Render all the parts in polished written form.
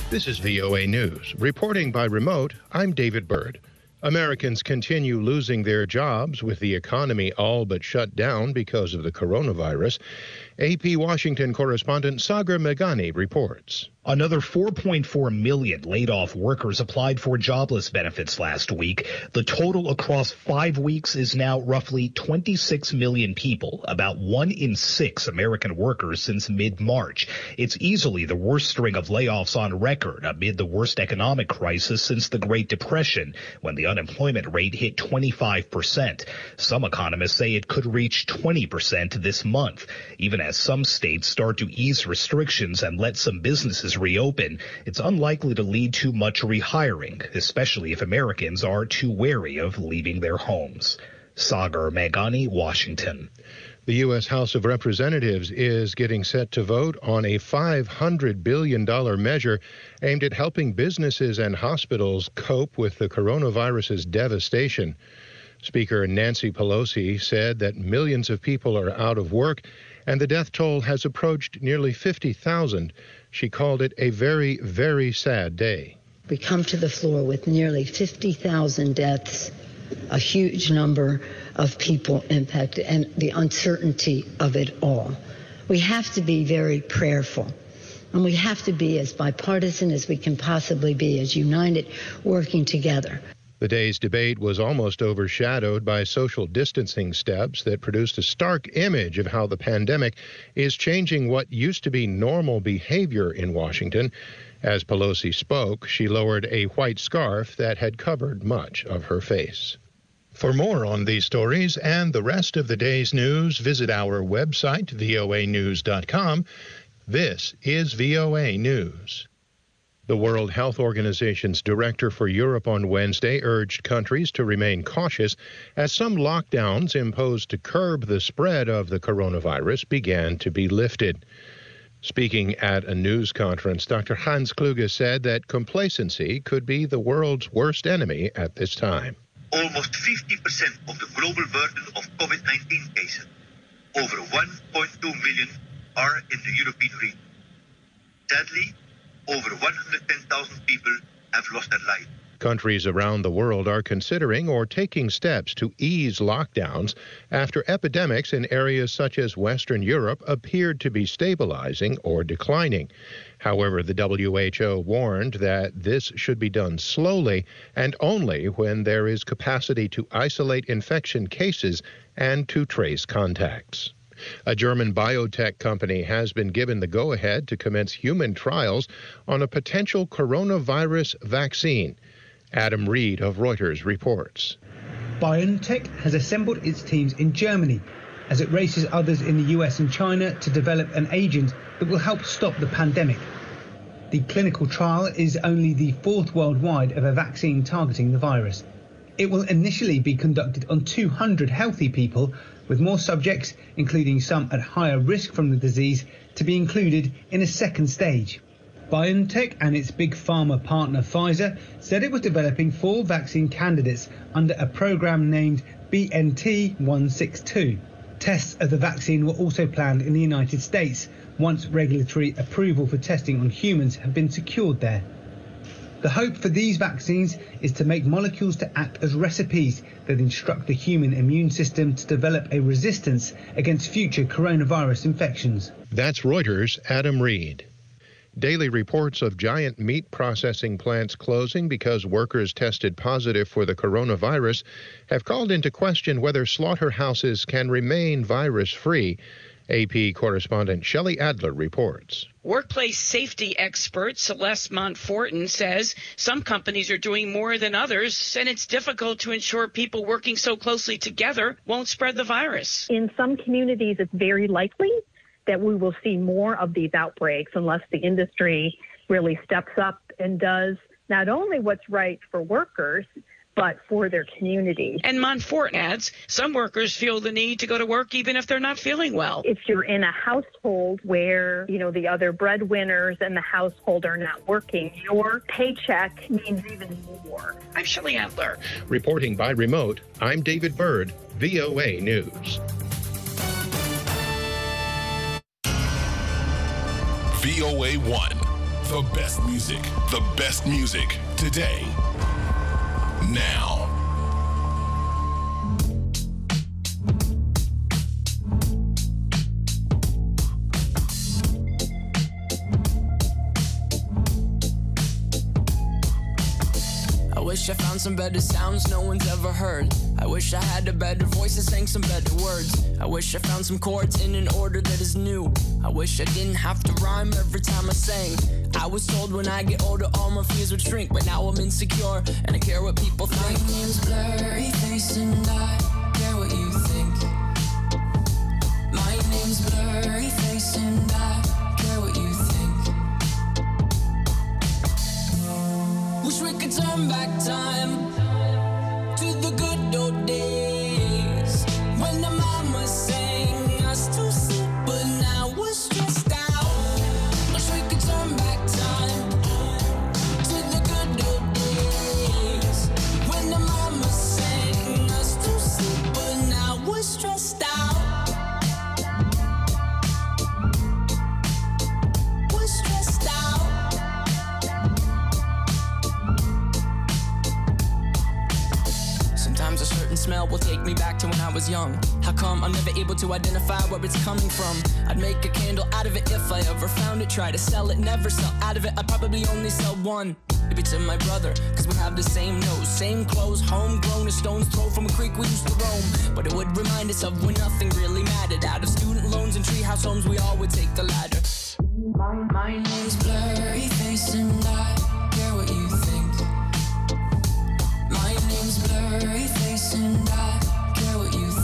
This is VOA News. Reporting by remote, I'm David Byrd. Americans continue losing their jobs with the economy all but shut down because of the coronavirus. AP Washington correspondent Sagar Meghani reports. Another 4.4 million laid-off workers applied for jobless benefits last week. The total across 5 weeks is now roughly 26 million people, about 1 in 6 American workers since mid-March. It's easily the worst string of layoffs on record amid the worst economic crisis since the Great Depression, when the unemployment rate hit 25%. Some economists say it could reach 20% this month, even as some states start to ease restrictions and let some businesses reopen. It's unlikely to lead to much rehiring, especially if Americans are too wary of leaving their homes. Sagar Meghani, Washington. The U.S. House of Representatives is getting set to vote on a $500 billion measure aimed at helping businesses and hospitals cope with the coronavirus's devastation. Speaker Nancy Pelosi said that millions of people are out of work and the death toll has approached nearly 50,000. She called it a very, very sad day. We come to the floor with nearly 50,000 deaths, a huge number of people impacted, and the uncertainty of it all. We have to be very prayerful, and we have to be as bipartisan as we can possibly be, as united, working together. The day's debate was almost overshadowed by social distancing steps that produced a stark image of how the pandemic is changing what used to be normal behavior in Washington. As Pelosi spoke, she lowered a white scarf that had covered much of her face. For more on these stories and the rest of the day's news, visit our website, voanews.com. This is VOA News. The World Health Organization's director for Europe on Wednesday urged countries to remain cautious as some lockdowns imposed to curb the spread of the coronavirus began to be lifted. Speaking at a news conference, Dr. Hans Kluge said that complacency could be the world's worst enemy at this time. Almost 50% of the global burden of COVID-19 cases, over 1.2 million, are in the European region. Sadly, over 110,000 people have lost their lives. Countries around the world are considering or taking steps to ease lockdowns after epidemics in areas such as Western Europe appeared to be stabilizing or declining. However, the WHO warned that this should be done slowly and only when there is capacity to isolate infection cases and to trace contacts. A German biotech company has been given the go-ahead to commence human trials on a potential coronavirus vaccine. Adam Reed of Reuters reports. BioNTech has assembled its teams in Germany as it races others in the US and China to develop an agent that will help stop the pandemic. The clinical trial is only the 4th worldwide of a vaccine targeting the virus. It will initially be conducted on 200 healthy people, with more subjects, including some at higher risk from the disease, to be included in a second stage. BioNTech and its big pharma partner Pfizer said it was developing 4 vaccine candidates under a program named BNT162. Tests of the vaccine were also planned in the United States, once regulatory approval for testing on humans have been secured there. The hope for these vaccines is to make molecules to act as recipes that instruct the human immune system to develop a resistance against future coronavirus infections. That's Reuters' Adam Reed. Daily reports of giant meat processing plants closing because workers tested positive for the coronavirus have called into question whether slaughterhouses can remain virus-free. AP correspondent Shelley Adler reports. Workplace safety expert Celeste Montfortin says some companies are doing more than others, and it's difficult to ensure people working so closely together won't spread the virus. In some communities, it's very likely that we will see more of these outbreaks unless the industry really steps up and does not only what's right for workers, but for their communities. And Montfort adds, some workers feel the need to go to work even if they're not feeling well. If you're in a household where, the other breadwinners in the household are not working, your paycheck means even more. I'm Shelley Adler. Reporting by remote, I'm David Byrd, VOA News. VOA1, The best music. The best music. Today. Now. I wish I found some better sounds no one's ever heard. I wish I had a better voice and sang some better words. I wish I found some chords in an order that is new. I wish I didn't have to rhyme every time I sang. I was told when I get older all my fears would shrink, but now I'm insecure and I care what people think. My name's Blurry Face and I care what you think. My name's Blurry Face and I care what you think. Wish we could turn back time to the good old days when the mama sang us to sleep, but now we're stressed out. Wish we could turn back time to the good old days when the mama sang us to sleep, but now we're stressed out. We're stressed out. Sometimes a certain smell will take me back to when I was young. How come I'm never able to identify where it's coming from? I'd make a candle out of it if I ever found it. Try to sell it, never sell out of it. I'd probably only sell one. Maybe to my brother, cause we have the same nose, same clothes, homegrown, a stone's throw from a creek we used to roam. But it would remind us of when nothing really mattered. Out of student loans and treehouse homes, we all would take the ladder. My name's Blurry Face and I care what you think. My name's Blurry Face and I care what you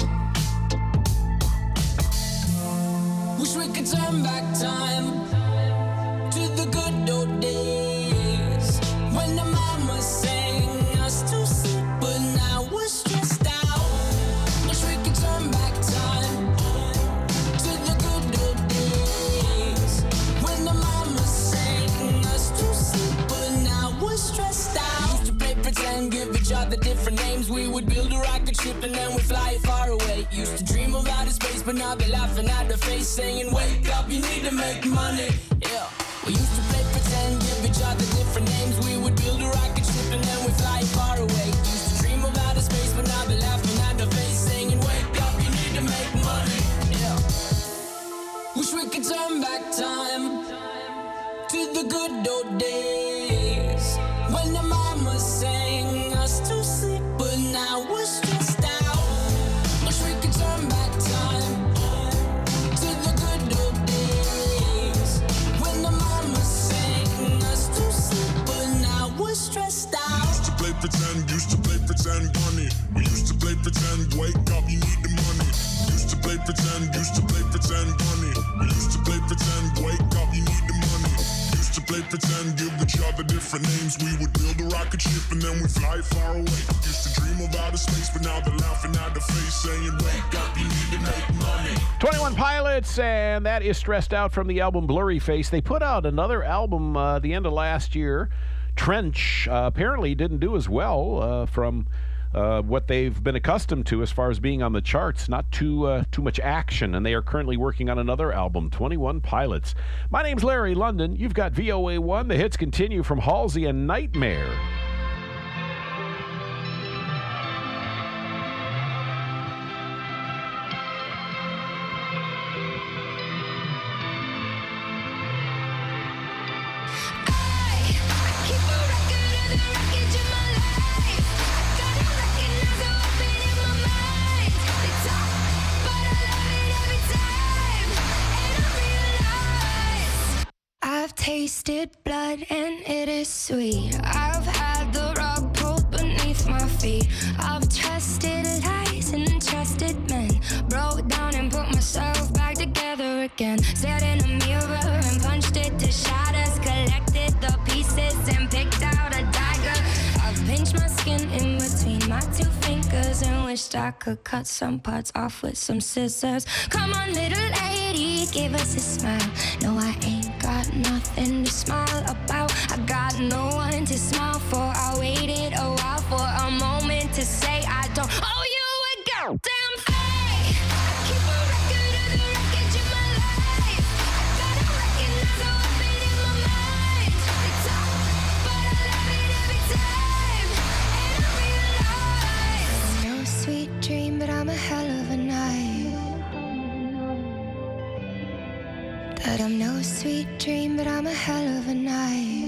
think. Wish we could turn back time to the good old days when the mama sang us to sleep, but now we're stressed out. Wish we could turn back time to the good old days when the mama sang us to sleep, but now we're stressed out. Used to play pretend, give each other different names. We would build a rocket ship and then we'd fly far away. Used to dream of outer space, but now they're laughing at the face, saying, wake up, you need to make money. Yeah. We used to play pretend, give each other different names. We would build a rocket ship and then we'd fly far away. Used to dream of outer space, but now they're laughing at the face, saying, wake up, you need to make money. Yeah. Wish we could turn back time to the good old days when the mama sang us to sleep, but now we're stressed out. Wish we could turn back time to the good old days when the mama sang us to sleep, but now we're stressed out. Used to play pretend, bunny. We used to play pretend, wake up, you need the money. Used to play pretend, bunny. We used to play pretend, wake up, you need the money. Used to play pretend, give each other different names. We would build a rocket ship and then we fly far away. Used to dream of outer space, but now they're laughing at the face, saying, wake up, you need to make money. 21 Pilots, and that is Stressed Out from the album Blurry Face. They put out another album the end of last year. Trench apparently didn't do as well from what they've been accustomed to as far as being on the charts. Not too much action, and they are currently working on another album, 21 Pilots. My name's Larry London. You've got VOA1. The hits continue from Halsey and Nightmare. I've tasted blood and it is sweet. I've had the rug pulled beneath my feet. I've trusted lies and trusted men. Broke down and put myself back together again. Stared in a mirror and punched it to shatters. Collected the pieces and picked out a dagger. I've pinched my skin in between my two fingers and wished I could cut some parts off with some scissors. Come on, little lady, give us a smile. No, I ain't got nothing to smile about. I got no one to smile for. I waited a while for a moment to say I don't owe you a goddamn thing. I keep a record of the wreckage of my life. I gotta recognize how I've been in my mind. sweet dream, but I'm a hell of a night.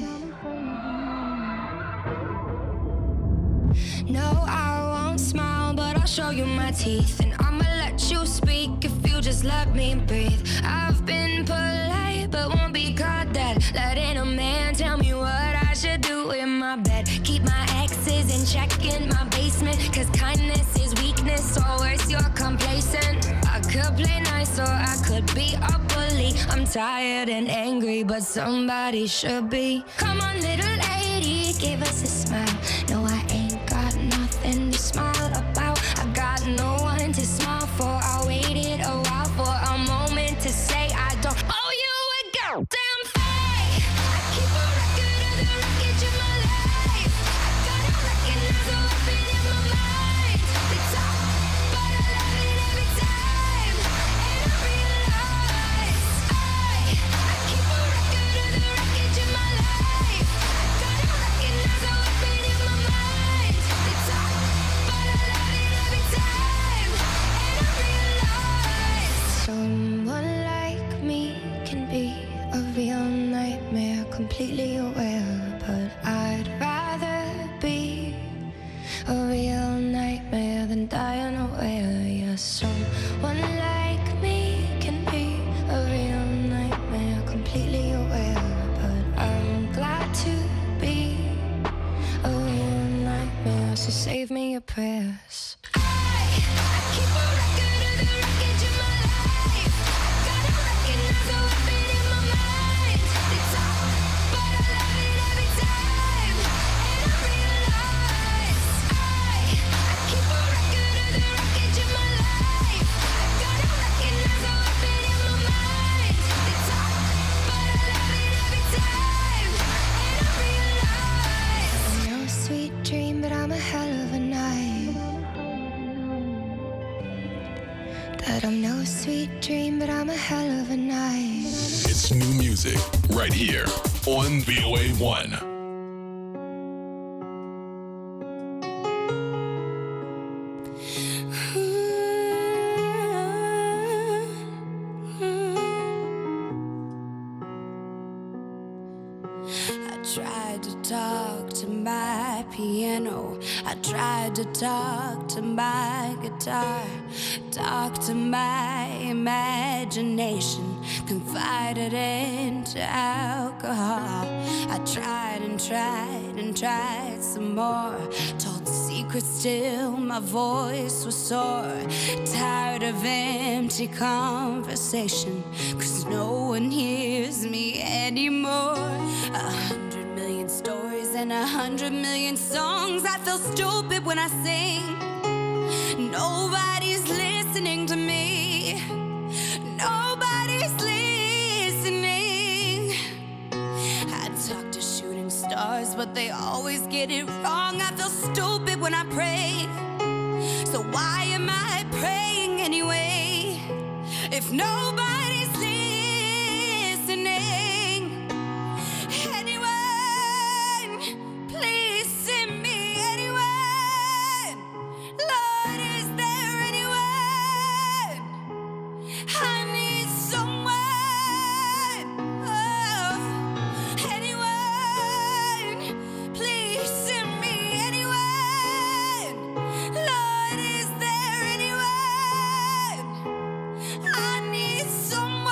No, I won't smile, but I'll show you my teeth. And I'ma let you speak if you just let me breathe. I've been polite, but won't be caught dead, letting a man tell me what I should do in my bed. Keep my exes in check in my basement, cause kindness is weakness, or worse, you're complacent. I could play nice or I could be a bully. I'm tired and angry, but somebody should be. Come on, little lady, give us a smile. No, I ain't got nothing to smile about. I got no one to smile for. I waited a while for a moment to say I don't owe you a goddamn thing. I keep a record of the wreckage of my life. I gotta recognize the weapon in my mind. They talk, but I love it every time. And I realize I keep a record of the wreckage of my life. I gotta recognize the weapon in my mind. They talk, but I love it every time. And I realize someone like me can be a real nightmare, completely aware. But I'd rather be a real nightmare than die unaware. Yeah, someone like me can be a real nightmare, completely aware. But I'm glad to be a real nightmare, so save me your prayers. I keep a record of the wreckage of my life. Gotta recognize the weapon in my mind. They talk, but I love it every time. And I realize I keep a record of the wreckage of my life. Gotta recognize the weapon in my mind. They talk, but I love it every time. And I realize I'm no sweet dream, but I'm a hell of a night. That I'm no sweet dream, but I'm a hell of a night. It's new music right here on VOA1. I tried to talk to my piano. I tried to talk to my guitar. Talk to my imagination. Confided into alcohol. I tried and tried and tried some more. Told secrets till my voice was sore. Tired of empty conversation, cause no one hears me anymore. 100 million stories and 100 million songs. I feel stupid when I sing. Nobody's listening to me. Nobody's listening. I talk to shooting stars, but they always get it wrong. I feel stupid when I pray. So why am I praying anyway? If nobody's listening. Anyone, please send me anyone. Lord, is there anyone? I need someone. Oh, anyone, please send me anyone. Lord, is there anyone? I need someone.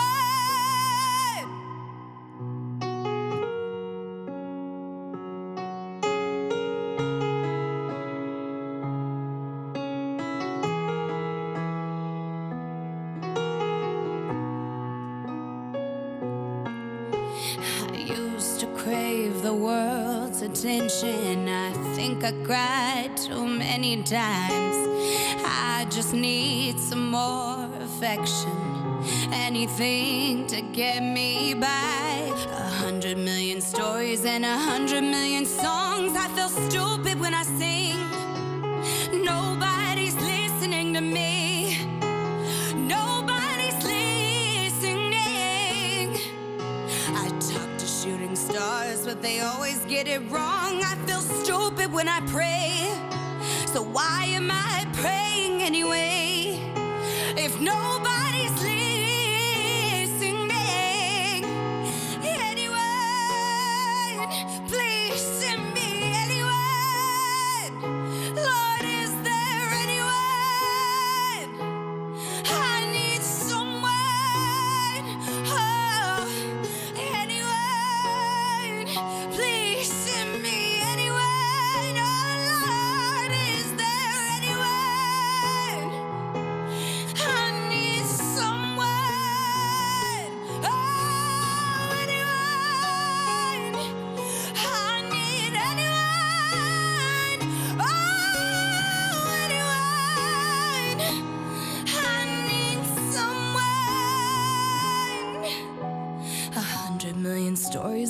I used to crave the world's attention. I think I cried too many times. I just need some more affection. Anything to get me by. 100 million stories and 100 million songs. I feel stupid when I sing. Nobody's listening to me. Nobody's listening. I talk to shooting stars, but they always get it wrong. I feel stupid when I pray. So why am I praying anyway? If nobody's listening.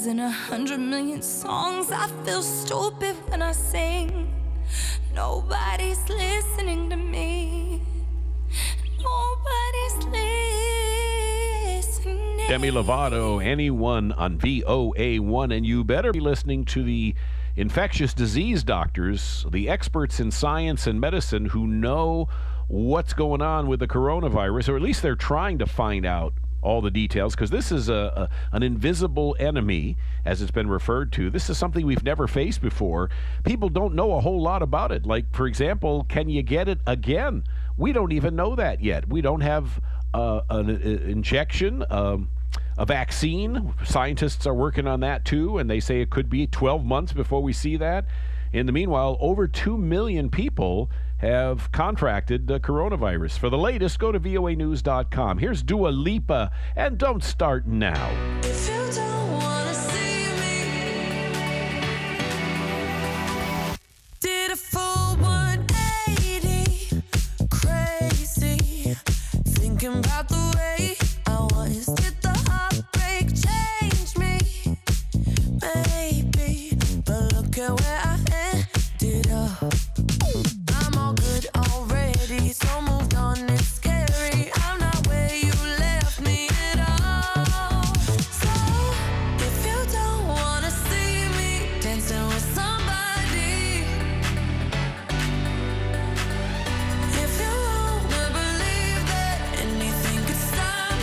voices in 100 million songs. I feel stupid when I sing. Nobody's listening to me. Nobody's listening. Demi Lovato, Anyone on VOA1, and you better be listening to the infectious disease doctors, the experts in science and medicine who know what's going on with the coronavirus, or at least they're trying to find out all the details, because this is an invisible enemy, as it's been referred to. This is something we've never faced before. People don't know a whole lot about it. Like, for example, can you get it again? We don't even know that yet. We don't have an injection, a vaccine. Scientists are working on that too, and they say it could be 12 months before we see that. In the meanwhile, over 2 million people have contracted the coronavirus. For the latest, go to voanews.com. Here's Dua Lipa, and Don't Start Now. If you don't wanna see me, did a full 180, crazy, thinking about the way I was. Did the heartbreak change me? Maybe, but look at where I ended up. I'm all good already, so moved on, it's scary. I'm not where you left me at all. So, if you don't wanna see me dancing with somebody, if you wanna believe that anything could stop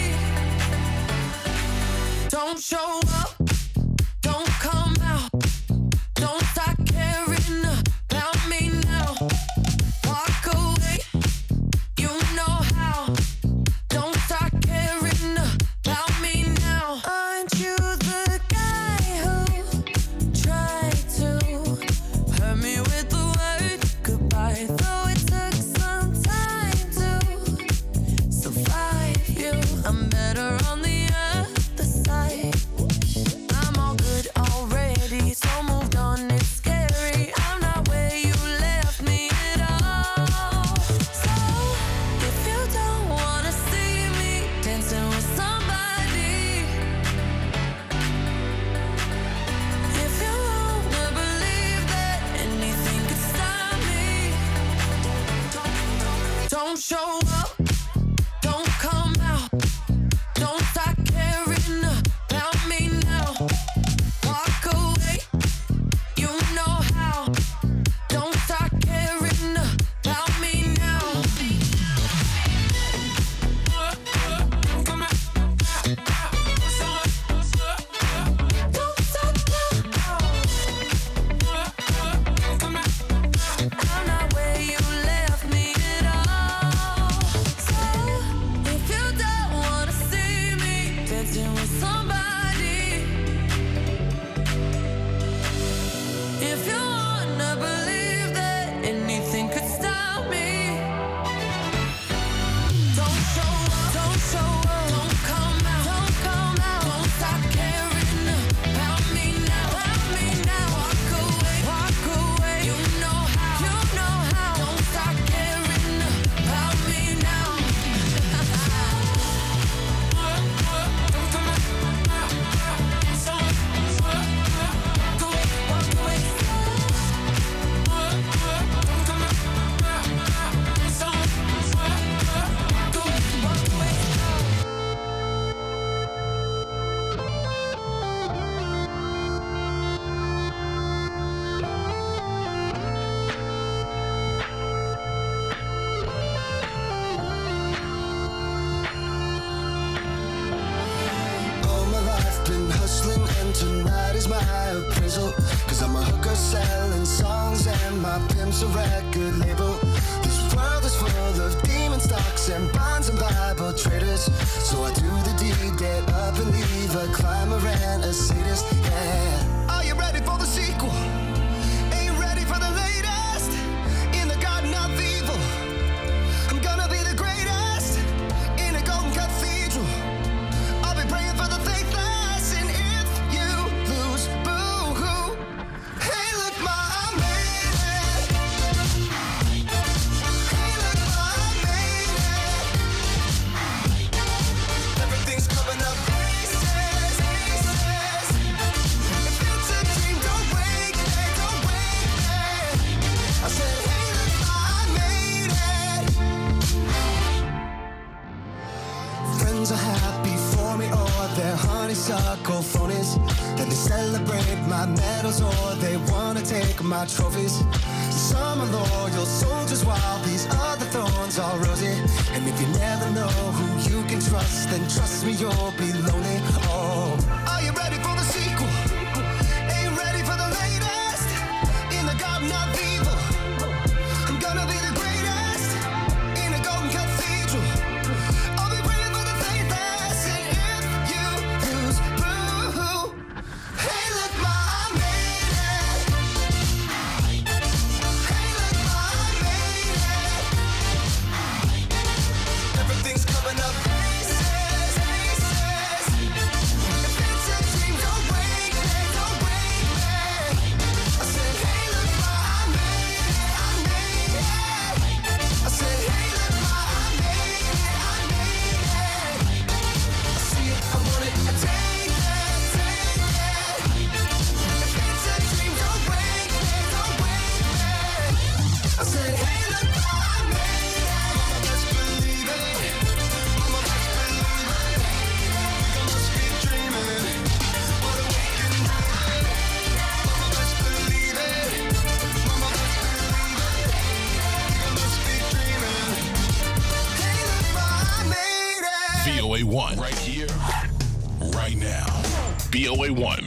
me, don't show up, don't come out, don't start caring about me now. Walk away, you know how. Don't start caring about me now. Aren't you the guy who tried to hurt me with the word goodbye? Though it took some time to survive you, I'm better on the other side. I'm all good already, so moved on, it's scary. I'm not where you left me at all. So, if you don't wanna see me dancing with somebody, if you wanna believe that anything could stop me, don't show up, don't come out, don't start caring about me now. Walk away, you know how. Don't start caring about me now. Don't stop now. I'm not where you left me at all. So, if you don't wanna see me dancing with somebody, if you wanna believe that anything could stop me, don't show up, don't come out, don't stop caring about me now, walk away, you know how, don't stop caring about me now. All my life been hustling and tonight is my appraisal. Cause I'm a hooker selling songs and my pimp's a record label. This world is full of demon stocks and bonds and Bible traders. So I do the deed, get up and leave a climber and a sadist, yeah. Are you ready for the sequel? Ain't you ready for the latest? In the garden of evil, I'm gonna be the greatest in a golden cathedral. I'll be praying for the faithless, and if you lose, boo-hoo. Hey, look, Ma, I made it. Hey, look, Ma, I made it. Everything's coming up. Aces, aces. ponies. Then they celebrate my medals or they wanna take my trophies. Some are loyal soldiers while these other thorns are rosy. And if you never know who you can trust, then trust me, you'll be lonely. Oh, are you ready for the sequel? Are you ready for the latest? In the garden of evil, I'm gonna be the greatest. In a golden cathedral, I'll be praying for the faithless. And if you lose, boo, hey, look, ma, I made it. Hey, look, ma, I made it. Everything's coming up pieces, pieces. If it's a dream, don't break me, don't break me. I said, hey, look, ma, I made it, I made it. I said, hey, look, ma, I made it, I made it. I see it, I want it, I take it, take it. If it's a dream, don't break me, don't break me. I said, hey, look, ma, I made it. Mama, best believe it. Mama, best believe it. I must be dreaming. What a weekend night. Mama, best believe it. Mama, best believe it. I must be dreaming. Hey, look, ma, I made it. VOA1, right here, right now. VOA1.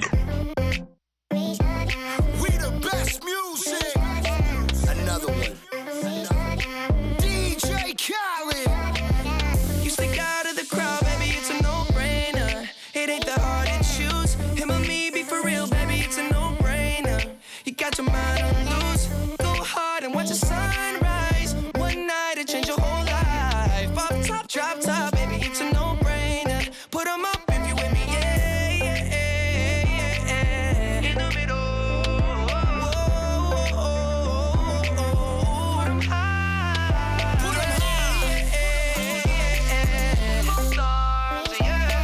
We the best music. Another one. DJ Khaled. You stick out of the crowd, baby, it's a no-brainer. It ain't that hard to choose. Him or me, be for real, baby, it's a no-brainer. You got your mind on loose. Go hard and watch the sunrise. One night it change your whole life. Off top, drop top, baby, it's a no-brainer. Put 'em up if you with me, yeah, yeah, yeah, yeah. In the middle. Put 'em high. Put 'em high. Stars, yeah.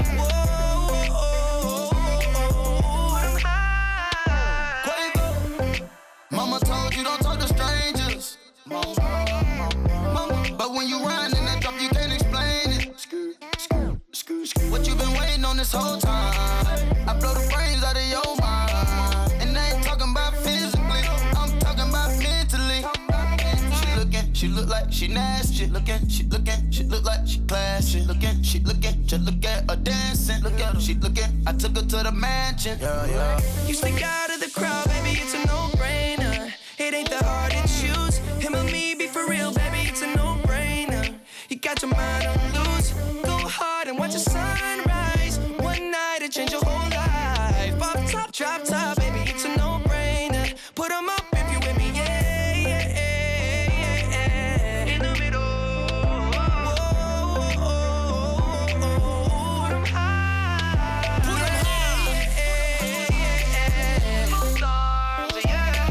Put 'em high. Quavo. Mama told you don't talk to strangers. Mama, but when you run in that drop, you can't explain it. What you been waiting on this whole time? I blow the brains out of your mind. And I ain't talking about physically, I'm talking about mentally. She look like she nasty. She look like she classy. Just look at her dancing. Look at her, she looking. I took her to the mansion. Yeah. You stick out of the crowd, baby, it's a no-brainer. It ain't that hard to choose. Him or me, be for real, baby, it's a no-brainer. You got your mind on loose. Go hard and watch the sunrise. One night it change your whole life. Off top, drop top, baby, it's a no-brainer. Put 'em up if you with me, yeah, yeah, yeah, yeah. In the middle. Put 'em high. Put 'em high. Stars, yeah.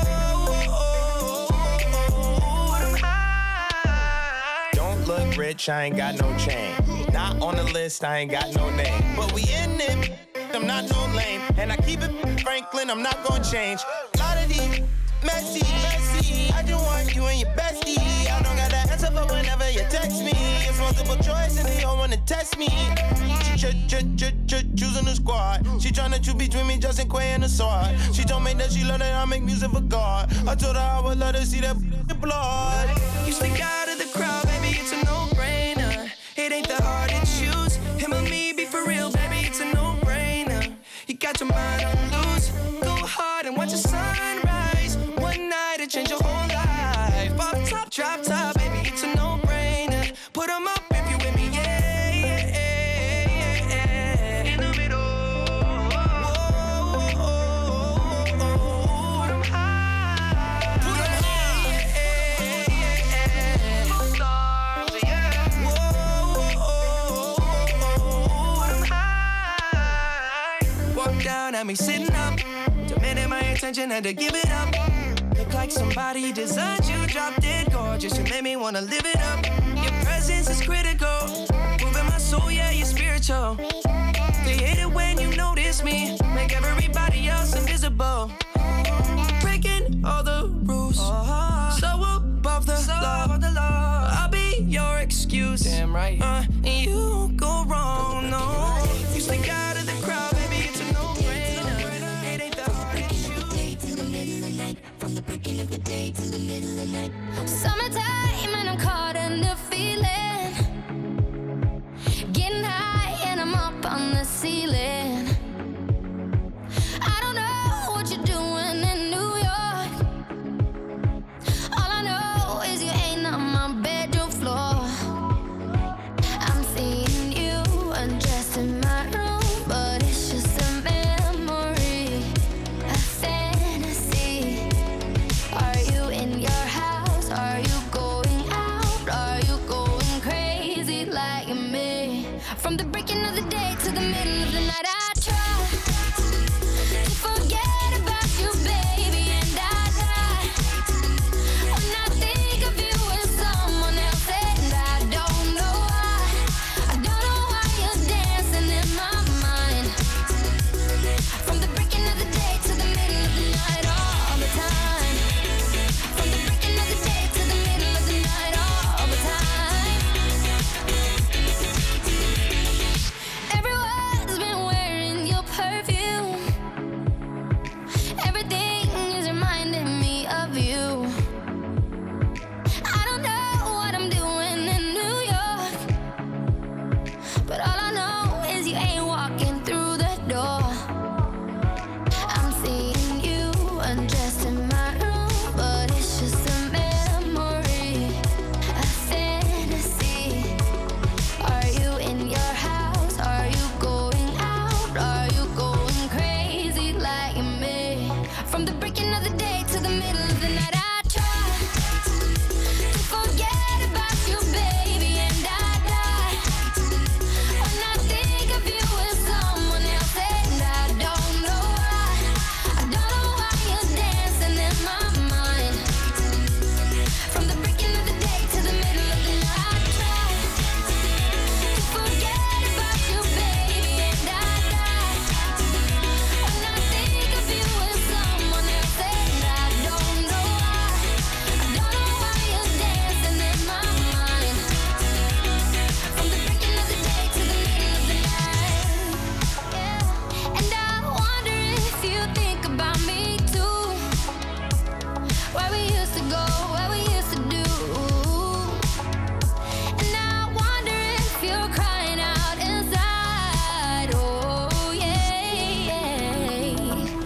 Put 'em high. Don't look rich, I ain't got no chain. Not on the list, I ain't got no name. But we in it, I'm not no lame. And I keep it Franklin, I'm not gonna change. Lot of these messy. I just want you and your bestie. I don't got that answer for whenever you text me. It's multiple choice and they all wanna test me. Choosing the squad. She tryna choose between me, Justin Quay and the sword. She told me that she love that I make music for God. I told her I would let her see that blood. You stick out of the crowd, baby, it's a no-brainer. It ain't that hard to choose. Him or me, be for real, baby, it's a no-brainer. You got your mind on loose. Go hard and watch the sunrise. One night it change your whole life. Off top, drop top, baby, it's a no-brainer. Put 'em up if you with me, yeah, yeah, yeah, yeah. In the middle. Put 'em high. Put 'em high. Stars, yeah. Put 'em high. Walk down at me sitting up. Demanding my attention, had to give it up. Look like somebody designed you, drop dead gorgeous. You made me wanna live it up. Your presence is critical. Moving my soul, yeah, you're spiritual. They hate it when you notice me. Make everybody else invisible. Breaking all the rules. So above the law. I'll be your excuse. Damn right. And you go wrong, no. You stick out of the crowd, baby, it's a no. From the breaking of the day to the middle of the night, I try to forget about you, baby, and I die when I think of you with someone else, and I don't know why. I don't know why you're dancing in my mind. From the breaking of the day to the middle of the night, I try to forget about you, baby, and I die when I think of you with someone else, and I don't know why. I don't know why you're dancing in my mind. From the breaking of the day to the middle of the night, yeah. And I wonder if you think about me too. Where we used to go, where we used to do. And I wonder if you're crying out inside. Oh, yeah.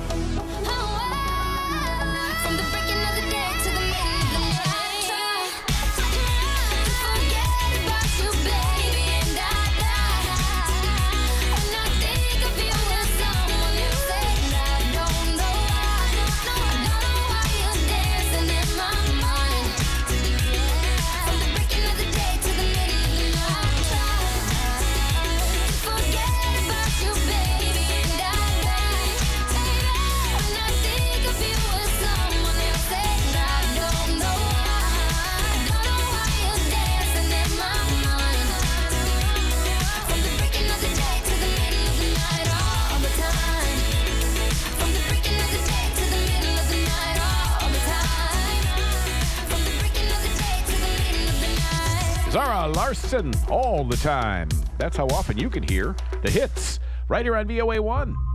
From the breaking of the day to the middle of the night, try to forget about you, baby, and I die when I think of you with someone else, and I don't know why. I don't know why you're dancing in my mind. From the breaking of the day to the middle of the night, try to forget about you, baby, and I die when I think of you with someone else, and I don't know why. I don't know why you're dancing in my mind. From the breaking of the day to the middle of the night, all the time. From the breaking of the day to the middle of the night, all the time. From the breaking of the day to the middle of the night. Zara Larsson, all the time. That's how often you can hear the hits right here on VOA1.